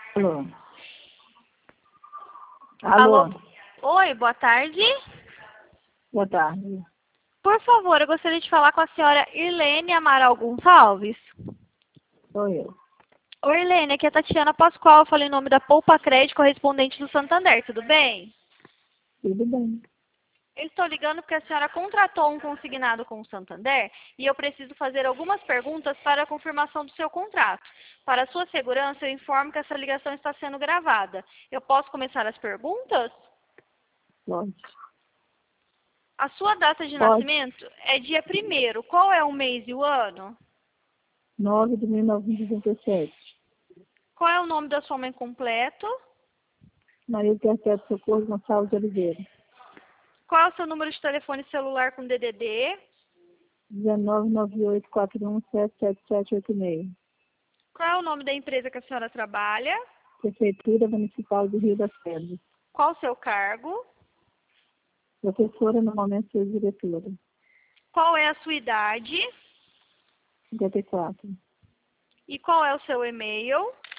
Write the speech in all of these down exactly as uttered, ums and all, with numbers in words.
Alô? Alô? Alô? Oi, boa tarde. Boa tarde. Por favor, eu gostaria de falar com a senhora Irlene Amaral Gonçalves. Sou eu. Oi, Irlene, aqui é a Tatiana Pascoal, eu falei em nome da Poupa Crédito, correspondente do Santander, tudo bem? Tudo bem. Eu estou ligando porque a senhora contratou um consignado com o Santander e eu preciso fazer algumas perguntas para a confirmação do seu contrato. Para a sua segurança, eu informo que essa ligação está sendo gravada. Eu posso começar as perguntas? Pode. A sua data de Pode. nascimento é dia primeiro. Qual é o mês e o ano? nove de mil novecentos e noventa e sete. Qual é o nome da sua mãe completo? Maria Perpétua Socorro Gonçalves de Oliveira. Qual é o seu número de telefone celular com D D D? dezenove nove oito quatro um sete sete sete oito seis. Qual é o nome da empresa que a senhora trabalha? Prefeitura Municipal do Rio das Pedras. Qual o seu cargo? Professora, no momento, sou diretora. Qual é a sua idade? cinquenta e quatro. E qual é o seu e-mail?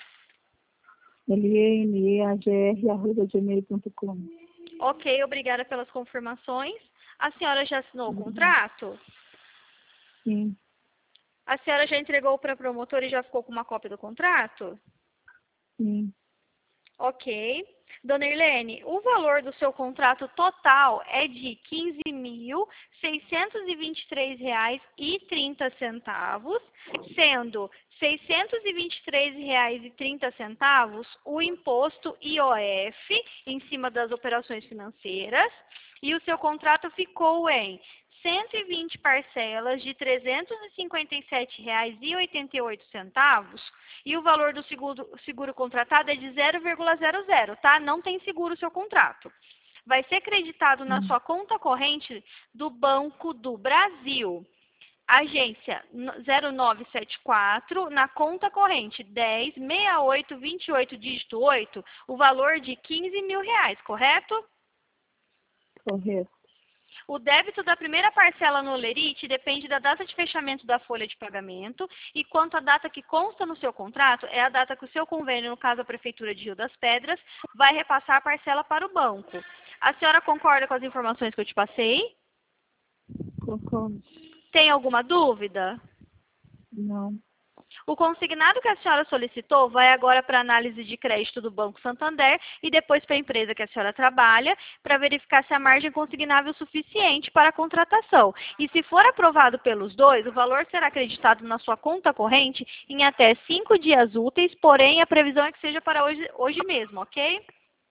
L E N E A G R arroba gmail ponto com. Ok, obrigada pelas confirmações. A senhora já assinou o contrato? Sim, A senhora já entregou para a promotora e já ficou com uma cópia do contrato? sim. Ok. Dona Irlene, o valor do seu contrato total é de quinze mil seiscentos e vinte e três reais e trinta centavos, sendo seiscentos e vinte e três reais e trinta centavos o imposto I O F em cima das operações financeiras, e o seu contrato ficou em cento e vinte parcelas de trezentos e cinquenta e sete reais e oitenta e oito centavos, e o valor do seguro, seguro contratado é de zero vírgula zero zero, tá? Não tem seguro o seu contrato. Vai ser creditado na sua conta corrente do Banco do Brasil. Agência zero nove sete quatro, na conta corrente dez, sessenta e oito, vinte e oito, dígito oito, o valor de quinze mil reais, correto? Correto. O débito da primeira parcela no Olerite depende da data de fechamento da folha de pagamento, e quanto à data que consta no seu contrato, é a data que o seu convênio, no caso a Prefeitura de Rio das Pedras, vai repassar a parcela para o banco. A senhora concorda com as informações que eu te passei? Concordo. Tem alguma dúvida? Não. O consignado que a senhora solicitou vai agora para a análise de crédito do Banco Santander e depois para a empresa que a senhora trabalha, para verificar se a margem consignável é suficiente para a contratação. E se for aprovado pelos dois, o valor será acreditado na sua conta corrente em até cinco dias úteis, porém a previsão é que seja para hoje, hoje mesmo, ok?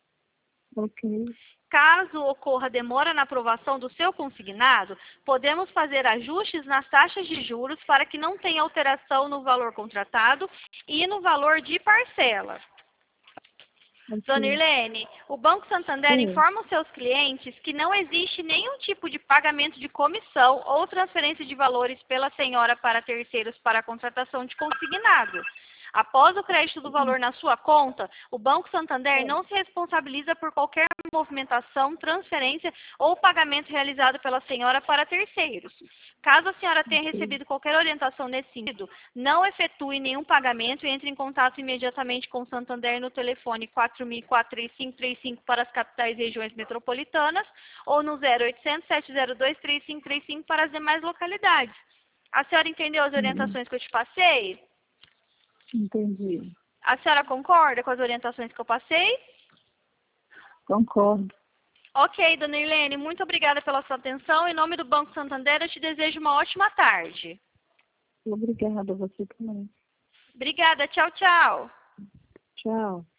Ok. Caso ocorra demora na aprovação do seu consignado, podemos fazer ajustes nas taxas de juros para que não tenha alteração no valor contratado e no valor de parcela. Ok. Dona Irlene, o Banco Santander Sim. informa os seus clientes que não existe nenhum tipo de pagamento de comissão ou transferência de valores pela senhora para terceiros para a contratação de consignado. Após o crédito do valor na sua conta, o Banco Santander não se responsabiliza por qualquer movimentação, transferência ou pagamento realizado pela senhora para terceiros. Caso a senhora tenha Ok. recebido qualquer orientação nesse sentido, não efetue nenhum pagamento e entre em contato imediatamente com o Santander no telefone quatro mil e quatro, três cinco três cinco para as capitais e regiões metropolitanas ou no zero oitocentos, sete zero dois, três cinco três cinco para as demais localidades. A senhora entendeu as Uhum. orientações que eu te passei? Entendi. A senhora concorda com as orientações que eu passei? Concordo. Ok, dona Irlene, muito obrigada pela sua atenção. Em nome do Banco Santander, eu te desejo uma ótima tarde. Obrigada a você também. Obrigada, tchau, tchau. Tchau.